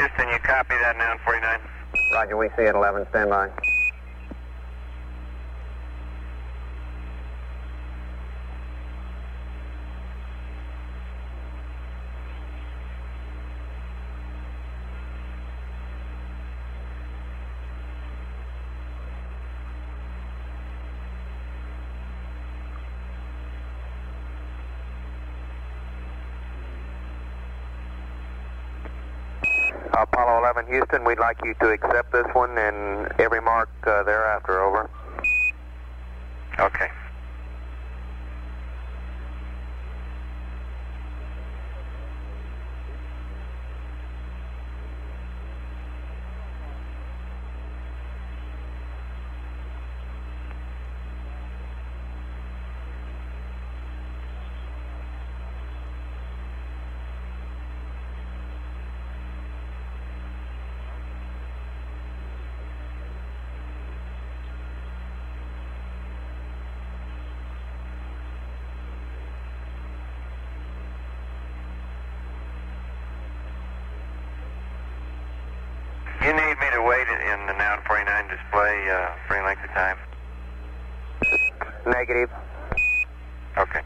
Houston, you copy that now, 49? Roger, we see it, 11, stand by. Apollo 11, Houston, we'd like you to accept this one and every mark thereafter, over. Okay. You need me to wait in the now 49 display for any length of time? Negative. Okay.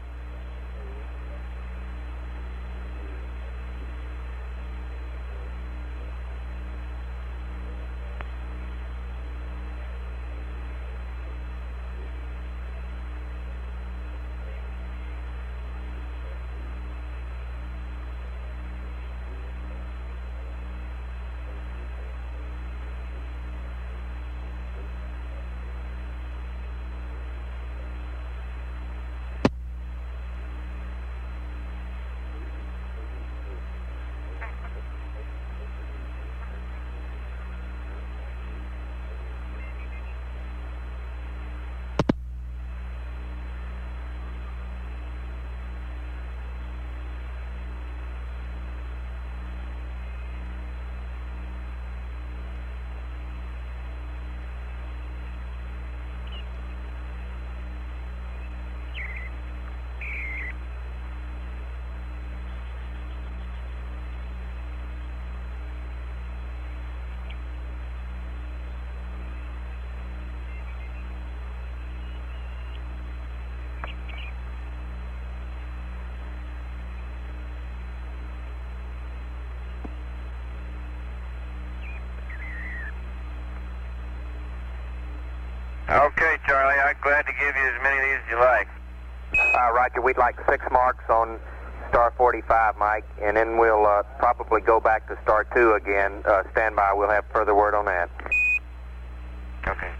Okay, Charlie, I'm glad to give you as many of these as you like. Roger, we'd like 6 marks on star 45, Mike, and then we'll probably go back to star 2 again. Stand by, we'll have further word on that. Okay.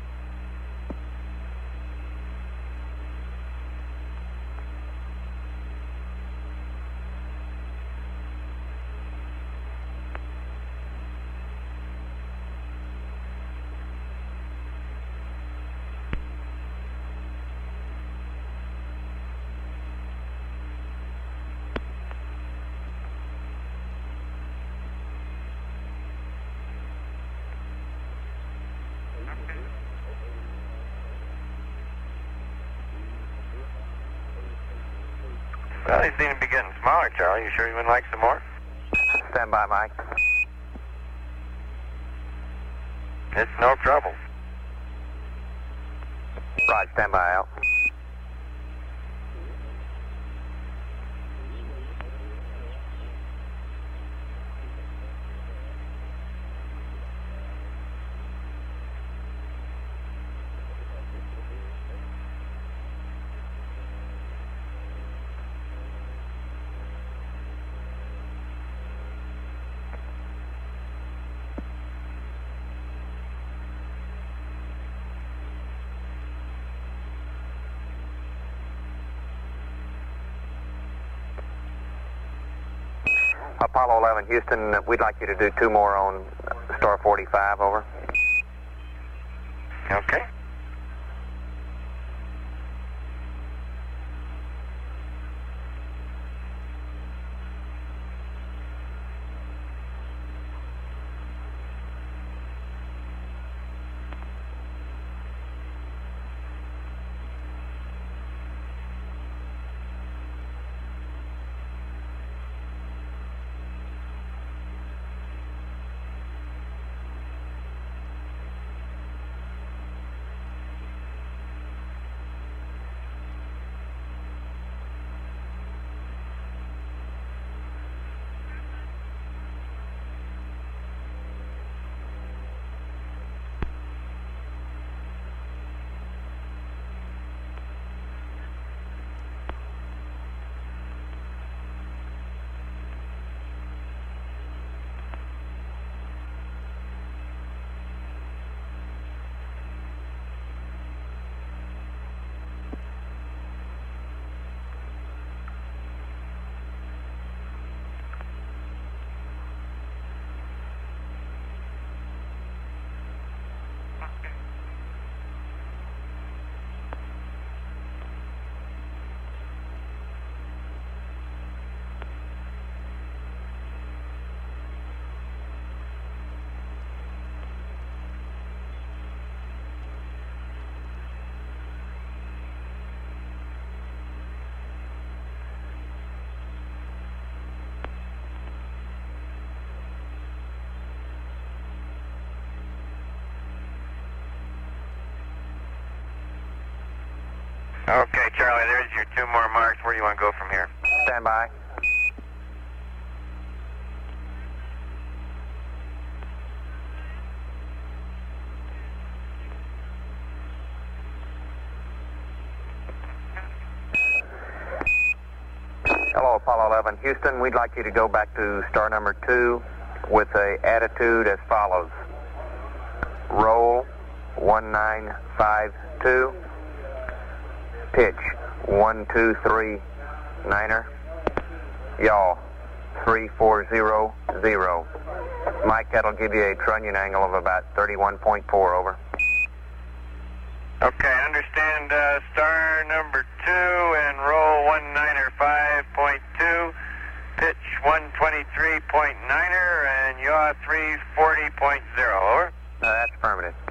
Well, these seem to be getting smaller, Charlie. You sure you wouldn't like some more? Stand by, Mike. It's no trouble. Roger, stand by, out. Apollo 11, Houston, we'd like you to do 2 more on star 45, over. Okay. Okay, Charlie, there's your 2 more marks. Where do you want to go from here? Stand by. Hello, Apollo 11. Houston, we'd like you to go back to star number 2 with a attitude as follows. Roll 1952. Pitch 123-9er. Yaw 3400. Mike, that'll give you a trunnion angle of about 31.4, over. Okay, understand star number 2 and roll 195.2, pitch 123.9er and yaw 340.0, over. That's affirmative.